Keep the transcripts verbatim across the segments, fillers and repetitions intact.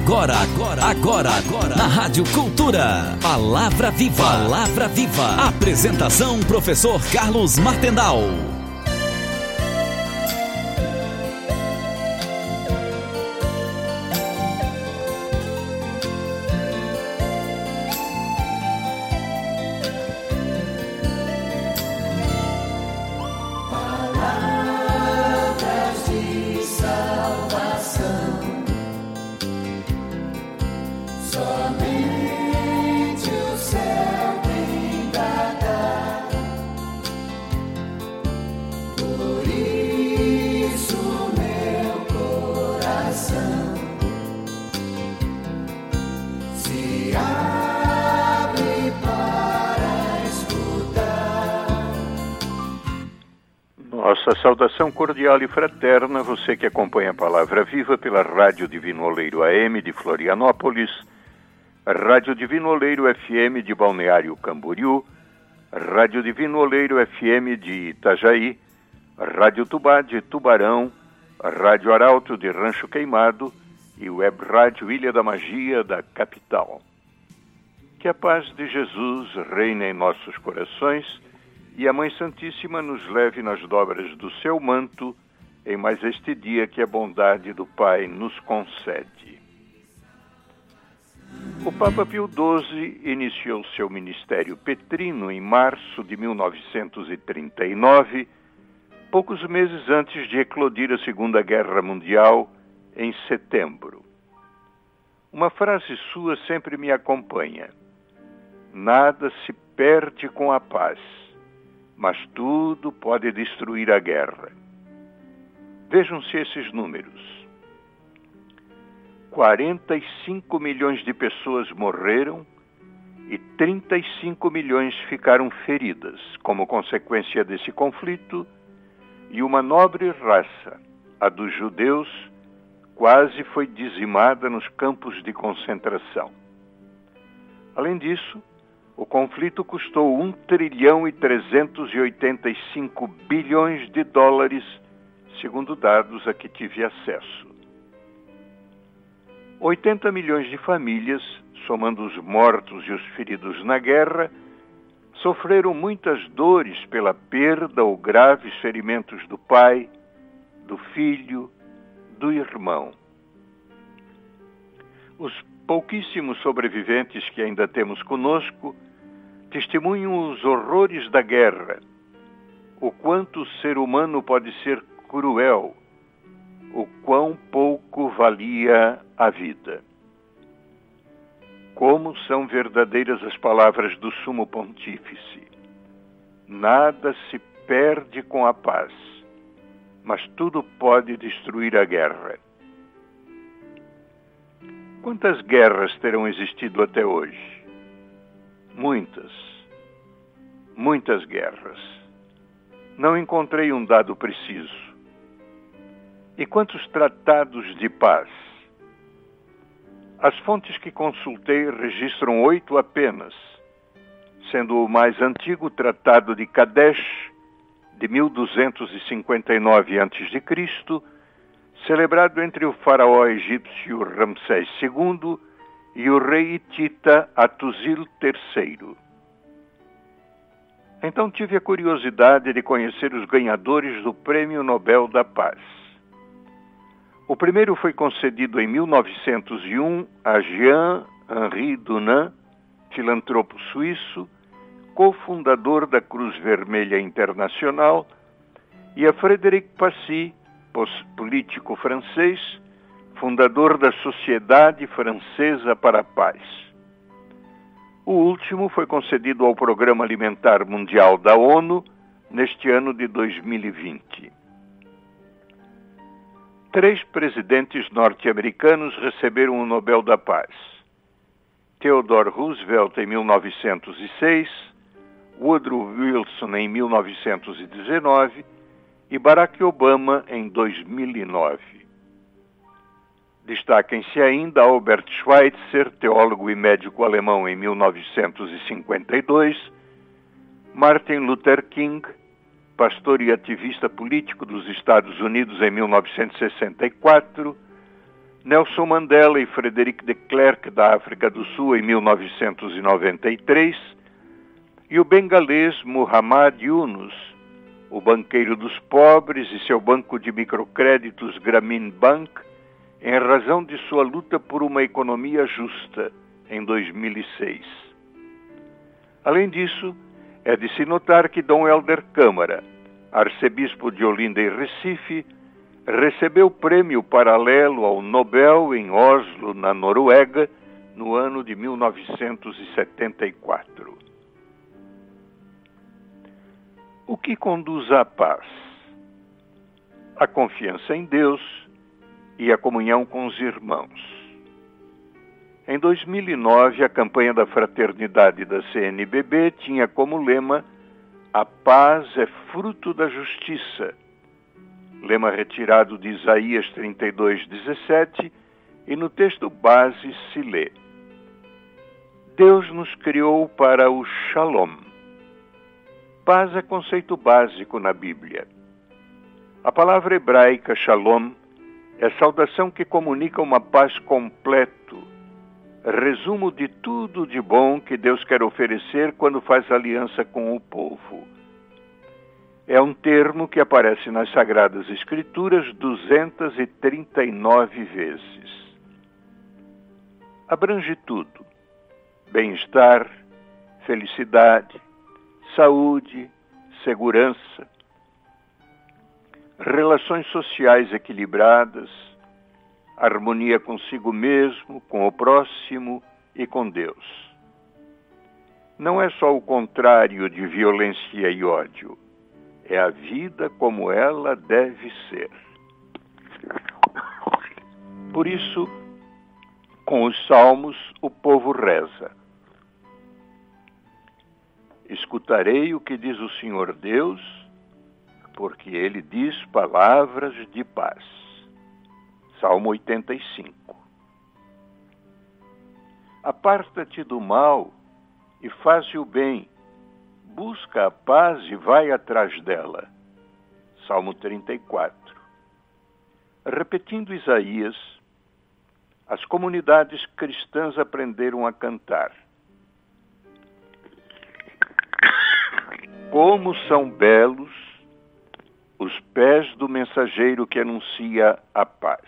Agora, agora, agora, agora, na Rádio Cultura. Palavra Viva, Palavra Viva. Apresentação, professor Carlos Martendal. Nossa saudação cordial e fraterna, você que acompanha a Palavra Viva pela Rádio Divino Oleiro A M de Florianópolis, Rádio Divino Oleiro F M de Balneário Camboriú, Rádio Divino Oleiro F M de Itajaí, Rádio Tubá de Tubarão, Rádio Arauto de Rancho Queimado e Web Rádio Ilha da Magia da capital. Que a paz de Jesus reine em nossos corações e a Mãe Santíssima nos leve nas dobras do seu manto em mais este dia que a bondade do Pai nos concede. O Papa Pio doze iniciou seu ministério petrino em março de mil novecentos e trinta e nove, poucos meses antes de eclodir a Segunda Guerra Mundial, em setembro. Uma frase sua sempre me acompanha: nada se perde com a paz, mas tudo pode destruir a guerra. Vejam-se esses números. quarenta e cinco milhões de pessoas morreram e trinta e cinco milhões ficaram feridas como consequência desse conflito, e uma nobre raça, a dos judeus, quase foi dizimada nos campos de concentração. Além disso, o conflito custou um trilhão e trezentos e oitenta e cinco bilhões de dólares, segundo dados a que tive acesso. oitenta milhões de famílias, somando os mortos e os feridos na guerra, sofreram muitas dores pela perda ou graves ferimentos do pai, do filho, do irmão. Os pouquíssimos sobreviventes que ainda temos conosco testemunham os horrores da guerra, o quanto o ser humano pode ser cruel, o quão pouco valia a vida. Como são verdadeiras as palavras do Sumo Pontífice: nada se perde com a paz, mas tudo pode destruir a guerra. Quantas guerras terão existido até hoje? Muitas. Muitas guerras. Não encontrei um dado preciso. E quantos tratados de paz? As fontes que consultei registram oito apenas, sendo o mais antigo o Tratado de Kadesh, de mil duzentos e cinquenta e nove antes de Cristo, celebrado entre o faraó egípcio Ramsés segundo e o rei hitita Hattusil terceiro. Então tive a curiosidade de conhecer os ganhadores do Prêmio Nobel da Paz. O primeiro foi concedido em mil novecentos e um a Jean-Henri Dunant, filantropo suíço, cofundador da Cruz Vermelha Internacional, e a Frédéric Passy, político francês, fundador da Sociedade Francesa para a Paz. O último foi concedido ao Programa Alimentar Mundial da ONU neste ano de dois mil e vinte. Três presidentes norte-americanos receberam o Nobel da Paz: Theodore Roosevelt em mil novecentos e seis, Woodrow Wilson em mil novecentos e dezenove e Barack Obama em dois mil e nove. Destaquem-se ainda Albert Schweitzer, teólogo e médico alemão, em mil novecentos e cinquenta e dois, Martin Luther King, pastor e ativista político dos Estados Unidos, em mil novecentos e sessenta e quatro, Nelson Mandela e Frederic de Klerk, da África do Sul, em mil novecentos e noventa e três, e o bengalês Muhammad Yunus, o banqueiro dos pobres, e seu banco de microcréditos Grameen Bank, em razão de sua luta por uma economia justa, em dois mil e seis. Além disso, é de se notar que Dom Helder Câmara, arcebispo de Olinda e Recife, recebeu prêmio paralelo ao Nobel em Oslo, na Noruega, no ano de mil novecentos e setenta e quatro. O que conduz à paz? A confiança em Deus e a comunhão com os irmãos. Em dois mil e nove, a campanha da Fraternidade da C N B B tinha como lema "A paz é fruto da justiça", lema retirado de Isaías trinta e dois, dezessete, e no texto base se lê: Deus nos criou para o Shalom. Paz é conceito básico na Bíblia. A palavra hebraica Shalom é saudação que comunica uma paz completo, resumo de tudo de bom que Deus quer oferecer quando faz aliança com o povo. É um termo que aparece nas Sagradas Escrituras duzentas e trinta e nove vezes. Abrange tudo: bem-estar, felicidade, saúde, segurança, relações sociais equilibradas, harmonia consigo mesmo, com o próximo e com Deus. Não é só o contrário de violência e ódio. É a vida como ela deve ser. Por isso, com os salmos, o povo reza: escutarei o que diz o Senhor Deus, porque Ele diz palavras de paz. Salmo oitenta e cinco. Aparta-te do mal e faz o bem. Busca a paz e vai atrás dela. Salmo trinta e quatro. Repetindo Isaías, as comunidades cristãs aprenderam a cantar: como são belos os pés do mensageiro que anuncia a paz.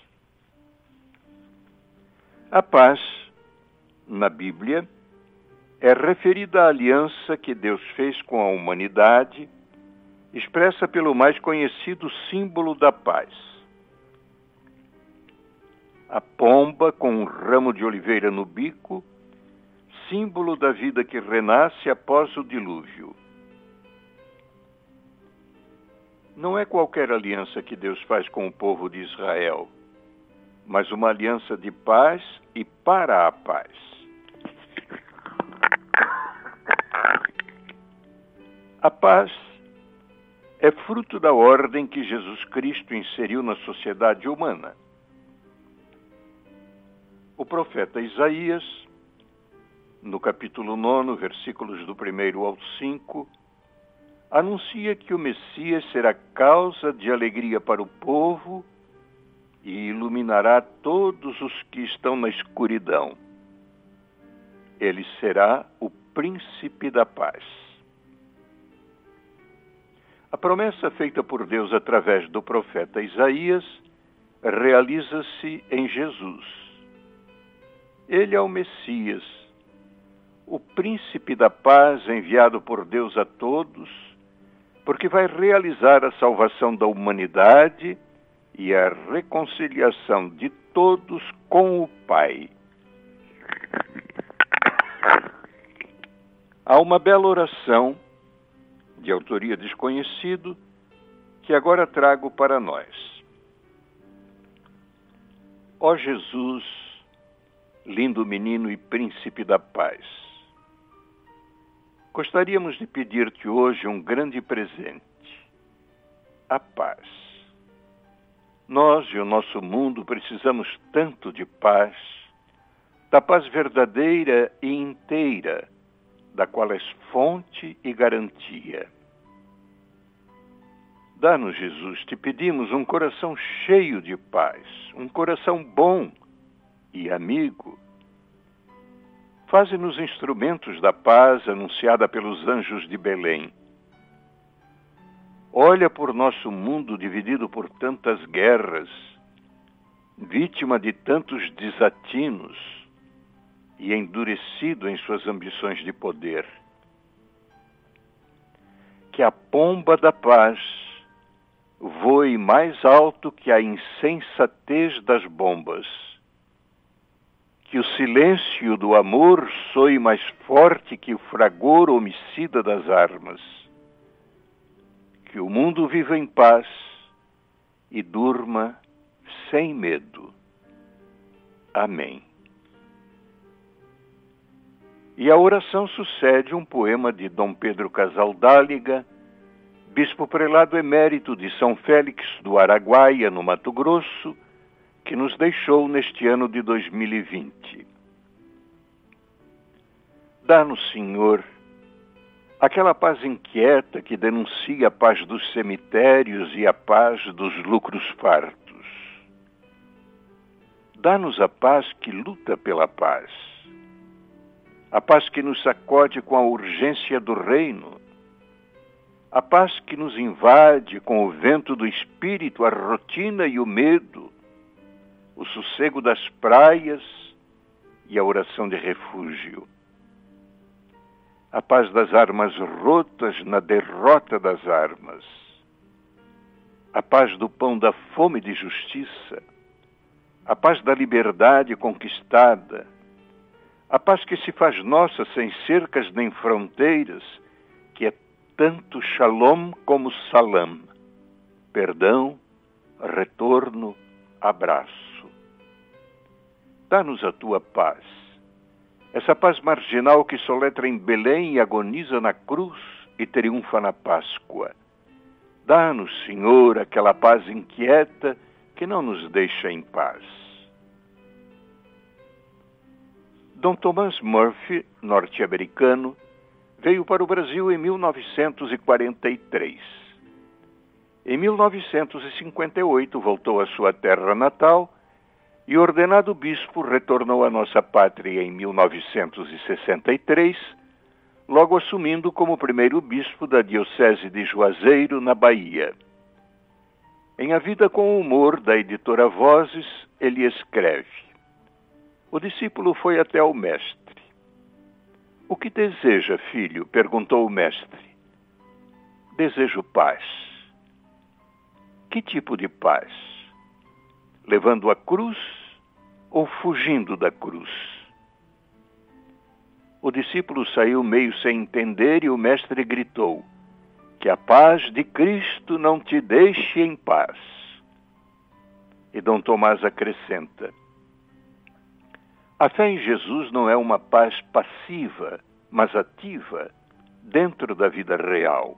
A paz, na Bíblia, é referida à aliança que Deus fez com a humanidade, expressa pelo mais conhecido símbolo da paz: a pomba com um ramo de oliveira no bico, símbolo da vida que renasce após o dilúvio. Não é qualquer aliança que Deus faz com o povo de Israel, mas uma aliança de paz e para a paz. A paz é fruto da ordem que Jesus Cristo inseriu na sociedade humana. O profeta Isaías, no capítulo nove, versículos do primeiro ao cinco, anuncia que o Messias será causa de alegria para o povo e iluminará todos os que estão na escuridão. Ele será o príncipe da paz. A promessa feita por Deus através do profeta Isaías realiza-se em Jesus. Ele é o Messias, o príncipe da paz enviado por Deus a todos, porque vai realizar a salvação da humanidade e a reconciliação de todos com o Pai. Há uma bela oração, de autoria desconhecido, que agora trago para nós. Ó Jesus, lindo menino e príncipe da paz, gostaríamos de pedir-te hoje um grande presente: a paz. Nós e o nosso mundo precisamos tanto de paz, da paz verdadeira e inteira, da qual és fonte e garantia. Dá-nos, Jesus, te pedimos um coração cheio de paz, um coração bom e amigo. Faze-nos instrumentos da paz anunciada pelos anjos de Belém. Olha por nosso mundo dividido por tantas guerras, vítima de tantos desatinos e endurecido em suas ambições de poder. Que a pomba da paz voe mais alto que a insensatez das bombas. Que o silêncio do amor soe mais forte que o fragor homicida das armas. Que o mundo viva em paz e durma sem medo. Amém. E a oração sucede um poema de Dom Pedro Casaldáliga, bispo prelado emérito de São Félix do Araguaia, no Mato Grosso, que nos deixou neste ano de dois mil e vinte. Dá-nos, Senhor, aquela paz inquieta que denuncia a paz dos cemitérios e a paz dos lucros fartos. Dá-nos a paz que luta pela paz, a paz que nos sacode com a urgência do reino, a paz que nos invade com o vento do espírito, a rotina e o medo, o sossego das praias e a oração de refúgio. A paz das armas rotas na derrota das armas. A paz do pão da fome de justiça. A paz da liberdade conquistada. A paz que se faz nossa sem cercas nem fronteiras, que é tanto shalom como salam, perdão, retorno, abraço. Dá-nos a tua paz, essa paz marginal que soletra em Belém e agoniza na cruz e triunfa na Páscoa. Dá-nos, Senhor, aquela paz inquieta que não nos deixa em paz. Dom Thomas Murphy, norte-americano, veio para o Brasil em mil novecentos e quarenta e três. Em mil novecentos e cinquenta e oito voltou à sua terra natal e, ordenado bispo, retornou à nossa pátria em mil novecentos e sessenta e três, logo assumindo como primeiro bispo da diocese de Juazeiro, na Bahia. Em A Vida com Humor, da editora Vozes, ele escreve: o discípulo foi até ao mestre. O que deseja, filho? Perguntou o mestre. Desejo paz. Que tipo de paz? Levando a cruz ou fugindo da cruz? O discípulo saiu meio sem entender e o mestre gritou: que a paz de Cristo não te deixe em paz. E Dom Tomás acrescenta: a fé em Jesus não é uma paz passiva, mas ativa, dentro da vida real.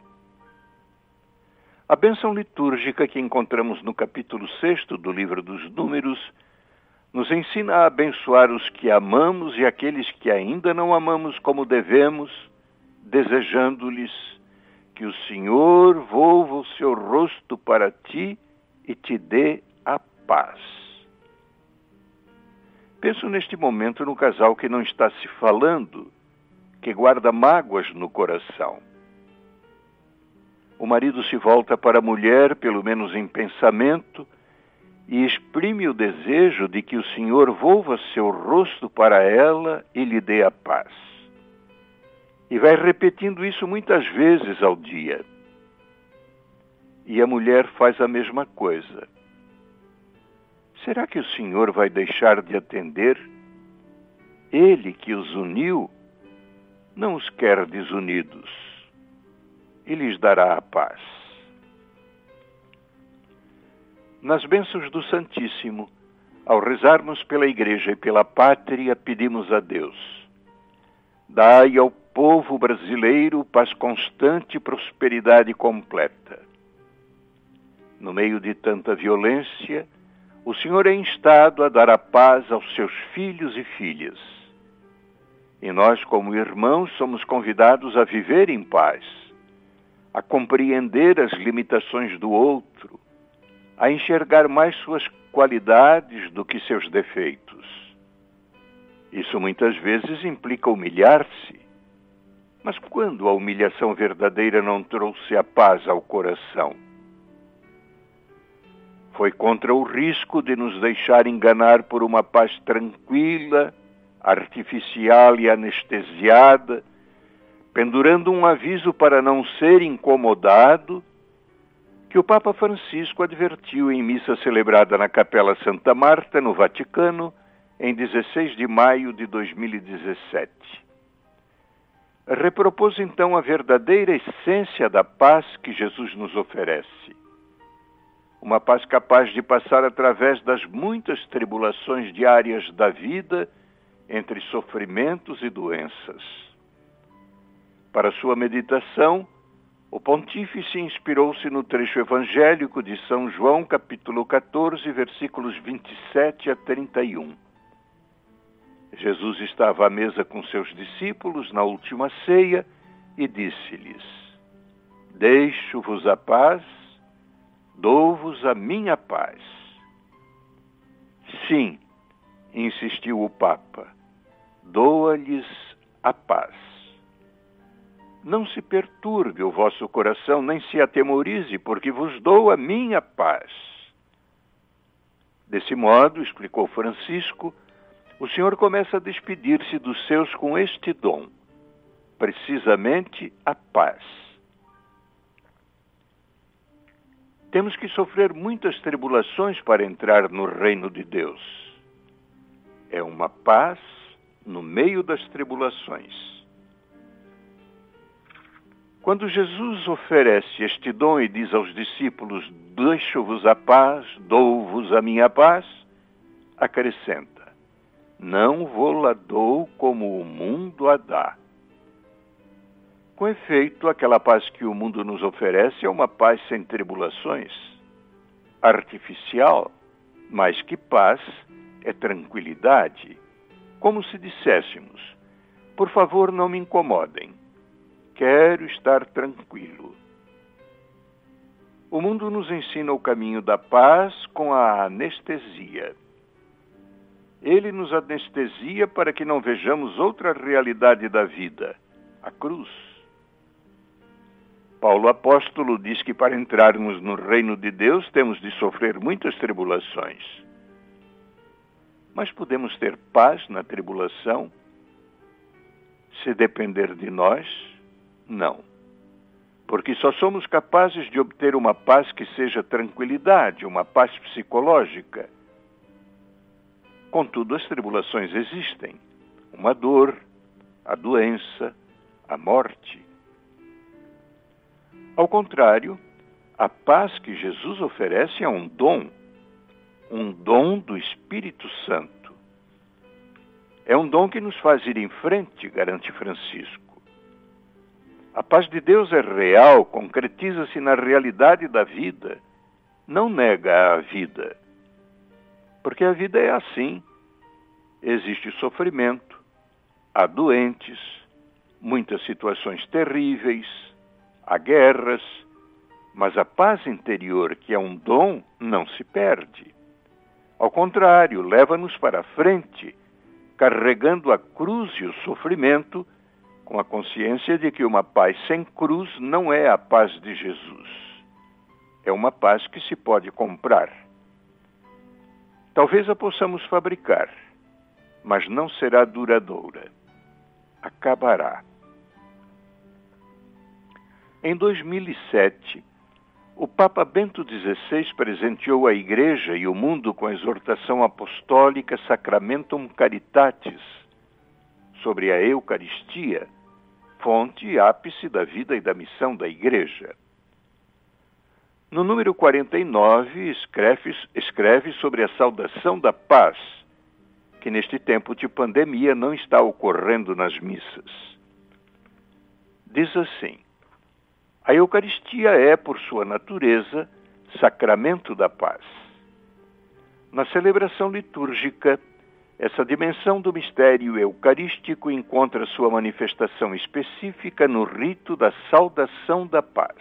A bênção litúrgica que encontramos no capítulo sexto do livro dos Números nos ensina a abençoar os que amamos e aqueles que ainda não amamos como devemos, desejando-lhes que o Senhor volva o seu rosto para ti e te dê a paz. Penso neste momento no casal que não está se falando, que guarda mágoas no coração. O marido se volta para a mulher, pelo menos em pensamento, e exprime o desejo de que o Senhor volva seu rosto para ela e lhe dê a paz. E vai repetindo isso muitas vezes ao dia. E a mulher faz a mesma coisa. Será que o Senhor vai deixar de atender? Ele que os uniu, não os quer desunidos, e lhes dará a paz. Nas bênçãos do Santíssimo, ao rezarmos pela Igreja e pela Pátria, pedimos a Deus: dai ao povo brasileiro paz constante e prosperidade completa. No meio de tanta violência, o Senhor é instado a dar a paz aos seus filhos e filhas. E nós, como irmãos, somos convidados a viver em paz, a compreender as limitações do outro, a enxergar mais suas qualidades do que seus defeitos. Isso muitas vezes implica humilhar-se. Mas quando a humilhação verdadeira não trouxe a paz ao coração? Foi contra o risco de nos deixar enganar por uma paz tranquila, artificial e anestesiada, pendurando um aviso para não ser incomodado, que o Papa Francisco advertiu em missa celebrada na Capela Santa Marta, no Vaticano, em dezesseis de maio de dois mil e dezessete. Repropôs então a verdadeira essência da paz que Jesus nos oferece. Uma paz capaz de passar através das muitas tribulações diárias da vida, entre sofrimentos e doenças. Para sua meditação, o pontífice inspirou-se no trecho evangélico de São João, capítulo catorze, versículos vinte e sete a trinta e um. Jesus estava à mesa com seus discípulos na última ceia e disse-lhes: Deixo-vos a paz, dou-vos a minha paz. Sim, insistiu o Papa, doa-lhes a paz. Não se perturbe o vosso coração, nem se atemorize, porque vos dou a minha paz. Desse modo, explicou Francisco, o Senhor começa a despedir-se dos seus com este dom, precisamente a paz. Temos que sofrer muitas tribulações para entrar no reino de Deus. É uma paz no meio das tribulações. Quando Jesus oferece este dom e diz aos discípulos, deixo-vos a paz, dou-vos a minha paz, acrescenta, não vou-la dou como o mundo a dá. Com efeito, aquela paz que o mundo nos oferece é uma paz sem tribulações, artificial, mas que paz é tranquilidade, como se disséssemos, por favor não me incomodem, quero estar tranquilo. O mundo nos ensina o caminho da paz com a anestesia. Ele nos anestesia para que não vejamos outra realidade da vida, a cruz. Paulo apóstolo diz que para entrarmos no reino de Deus temos de sofrer muitas tribulações. Mas podemos ter paz na tribulação? Se depender de nós, não. Porque só somos capazes de obter uma paz que seja tranquilidade, uma paz psicológica. Contudo, as tribulações existem. Uma dor, a doença, a morte. Ao contrário, a paz que Jesus oferece é um dom, um dom do Espírito Santo. É um dom que nos faz ir em frente, garante Francisco. A paz de Deus é real, concretiza-se na realidade da vida, não nega a vida. Porque a vida é assim. Existe sofrimento, há doentes, muitas situações terríveis, há guerras, mas a paz interior, que é um dom, não se perde. Ao contrário, leva-nos para a frente, carregando a cruz e o sofrimento, com a consciência de que uma paz sem cruz não é a paz de Jesus. É uma paz que se pode comprar. Talvez a possamos fabricar, mas não será duradoura. Acabará. Em dois mil e sete, o Papa Bento dezesseis presenteou a Igreja e o mundo com a exortação apostólica Sacramentum Caritatis, sobre a Eucaristia, fonte e ápice da vida e da missão da Igreja. No número quarenta e nove, escreve, escreve sobre a saudação da paz, que neste tempo de pandemia não está ocorrendo nas missas. Diz assim: a Eucaristia é, por sua natureza, sacramento da paz. Na celebração litúrgica, essa dimensão do mistério eucarístico encontra sua manifestação específica no rito da saudação da paz.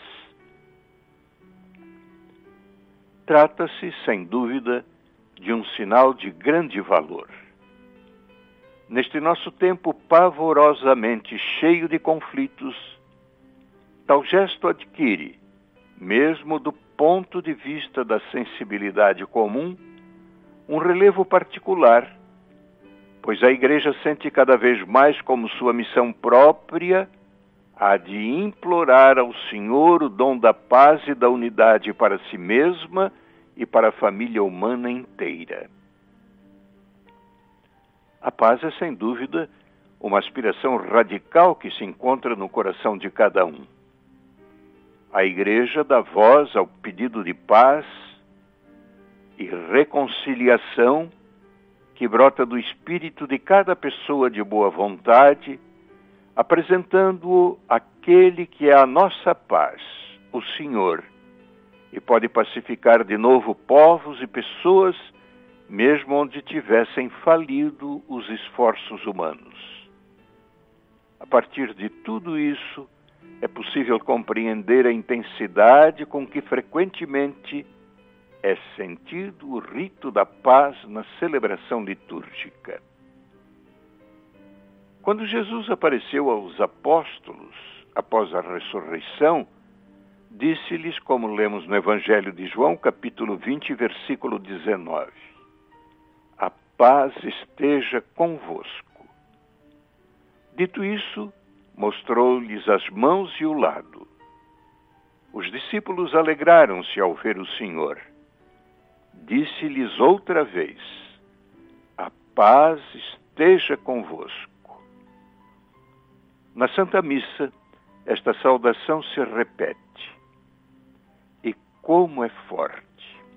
Trata-se, sem dúvida, de um sinal de grande valor. Neste nosso tempo pavorosamente cheio de conflitos, tal gesto adquire, mesmo do ponto de vista da sensibilidade comum, um relevo particular, pois a Igreja sente cada vez mais como sua missão própria a de implorar ao Senhor o dom da paz e da unidade para si mesma e para a família humana inteira. A paz é, sem dúvida, uma aspiração radical que se encontra no coração de cada um. A Igreja dá voz ao pedido de paz e reconciliação que brota do espírito de cada pessoa de boa vontade, apresentando-o àquele que é a nossa paz, o Senhor, e pode pacificar de novo povos e pessoas, mesmo onde tivessem falido os esforços humanos. A partir de tudo isso, é possível compreender a intensidade com que frequentemente é sentido o rito da paz na celebração litúrgica. Quando Jesus apareceu aos apóstolos após a ressurreição, disse-lhes, como lemos no Evangelho de João, capítulo vinte, versículo dezenove: a paz esteja convosco. Dito isso, mostrou-lhes as mãos e o lado. Os discípulos alegraram-se ao ver o Senhor. Disse-lhes outra vez: a paz esteja convosco. Na Santa Missa, esta saudação se repete. E como é forte!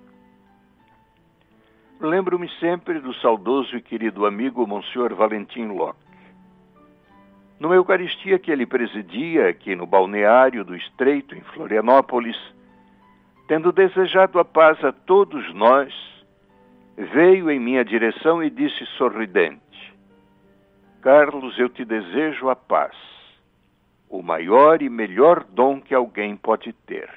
Lembro-me sempre do saudoso e querido amigo Monsenhor Valentim Locke. Numa Eucaristia que ele presidia aqui no balneário do Estreito, em Florianópolis, tendo desejado a paz a todos nós, veio em minha direção e disse sorridente: Carlos, eu te desejo a paz, o maior e melhor dom que alguém pode ter.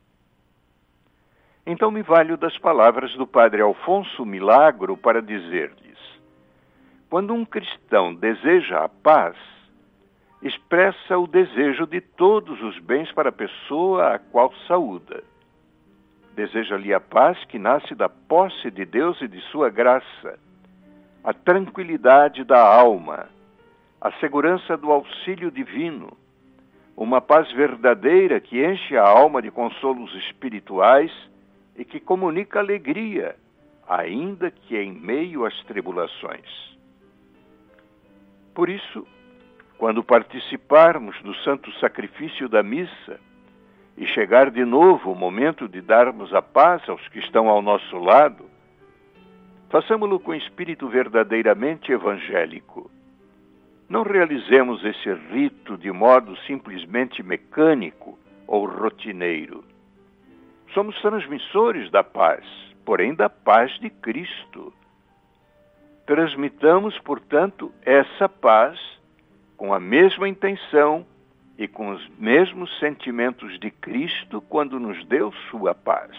Então me valho das palavras do padre Alfonso Milagro para dizer-lhes: quando um cristão deseja a paz, expressa o desejo de todos os bens para a pessoa a qual saúda. Deseja-lhe a paz que nasce da posse de Deus e de sua graça, a tranquilidade da alma, a segurança do auxílio divino, uma paz verdadeira que enche a alma de consolos espirituais e que comunica alegria, ainda que em meio às tribulações. Por isso, quando participarmos do santo sacrifício da missa e chegar de novo o momento de darmos a paz aos que estão ao nosso lado, façamo-lo com espírito verdadeiramente evangélico. Não realizemos esse rito de modo simplesmente mecânico ou rotineiro. Somos transmissores da paz, porém da paz de Cristo. Transmitamos, portanto, essa paz com a mesma intenção e com os mesmos sentimentos de Cristo quando nos deu sua paz.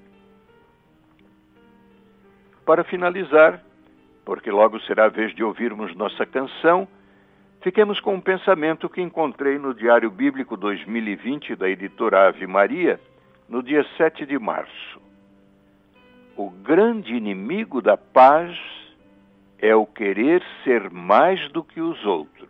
Para finalizar, porque logo será a vez de ouvirmos nossa canção, fiquemos com um pensamento que encontrei no Diário Bíblico dois mil e vinte da editora Ave Maria, no dia sete de março. O grande inimigo da paz é o querer ser mais do que os outros.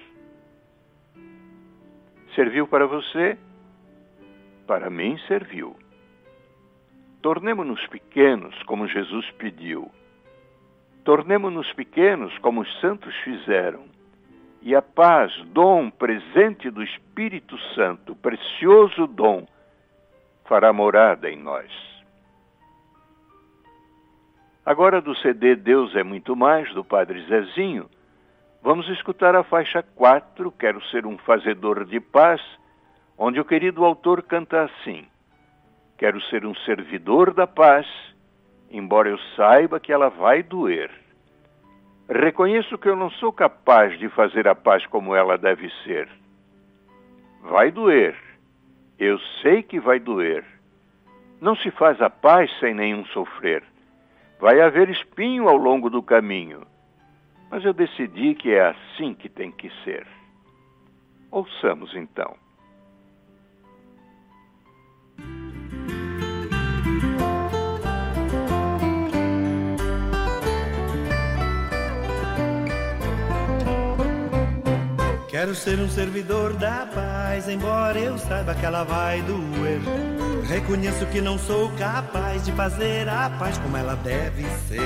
Serviu para você? Para mim serviu. Tornemo-nos pequenos, como Jesus pediu. Tornemo-nos pequenos, como os santos fizeram. E a paz, dom, presente do Espírito Santo, precioso dom, fará morada em nós. Agora, do C D Deus é Muito Mais, do Padre Zezinho, vamos escutar a faixa quatro, Quero Ser um Fazedor de Paz, onde o querido autor canta assim: quero ser um servidor da paz, embora eu saiba que ela vai doer. Reconheço que eu não sou capaz de fazer a paz como ela deve ser. Vai doer. Eu sei que vai doer. Não se faz a paz sem nenhum sofrer. Vai haver espinho ao longo do caminho. Mas eu decidi que é assim que tem que ser. Ouçamos então. Quero ser um servidor da paz, embora eu saiba que ela vai doer. Reconheço que não sou capaz de fazer a paz como ela deve ser.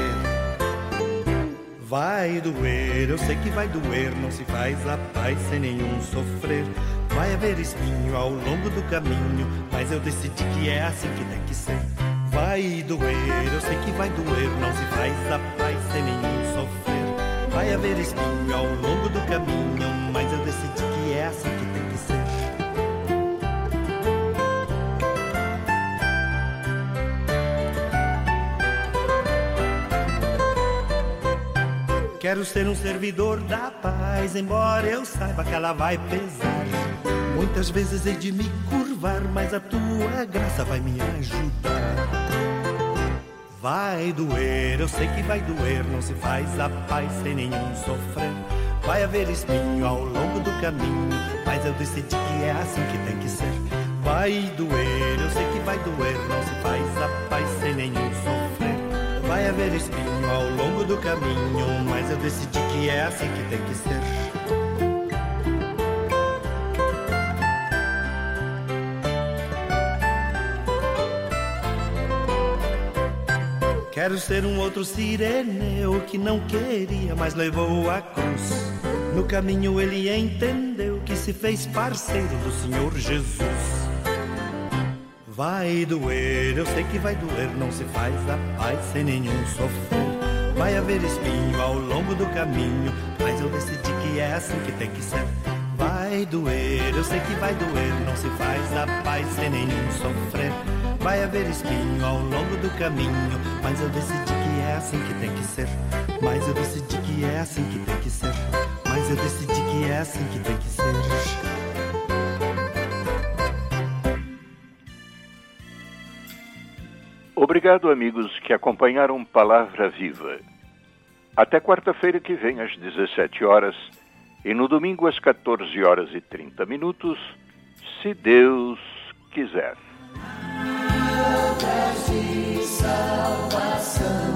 Vai doer, eu sei que vai doer, não se faz a paz sem nenhum sofrer. Vai haver espinho ao longo do caminho, mas eu decidi que é assim que tem que ser. Vai doer, eu sei que vai doer, não se faz a paz sem nenhum sofrer. Vai haver espinho ao longo do caminho, mas eu decidi que é assim que tem que ser. Quero ser um servidor da paz, embora eu saiba que ela vai pesar. Muitas vezes hei de me curvar, mas a tua graça vai me ajudar. Vai doer, eu sei que vai doer, não se faz a paz sem nenhum sofrer. Vai haver espinho ao longo do caminho, mas eu decidi que é assim que tem que ser. Vai doer, eu sei que vai doer, não se faz a paz sem nenhum sofrer. Vai haver espinho ao longo do caminho, mas eu decidi que é assim que tem que ser. Quero ser um outro Cireneu que não queria, mas levou a cruz. No caminho ele entendeu que se fez parceiro do Senhor Jesus. Vai doer, eu sei que vai doer, não se faz a paz sem nenhum sofrer. Vai haver espinho ao longo do caminho, mas eu decidi que é assim que tem que ser. Vai doer, eu sei que vai doer, não se faz a paz sem nenhum sofrer. Vai haver espinho ao longo do caminho, mas eu decidi que é assim que tem que ser. Mas eu decidi que é assim que tem que ser. Mas eu decidi que é assim que tem que ser. Obrigado, amigos que acompanharam Palavra Viva. Até quarta-feira que vem, às dezessete horas, e no domingo às quatorze horas e trinta minutos, se Deus quiser. De salvação.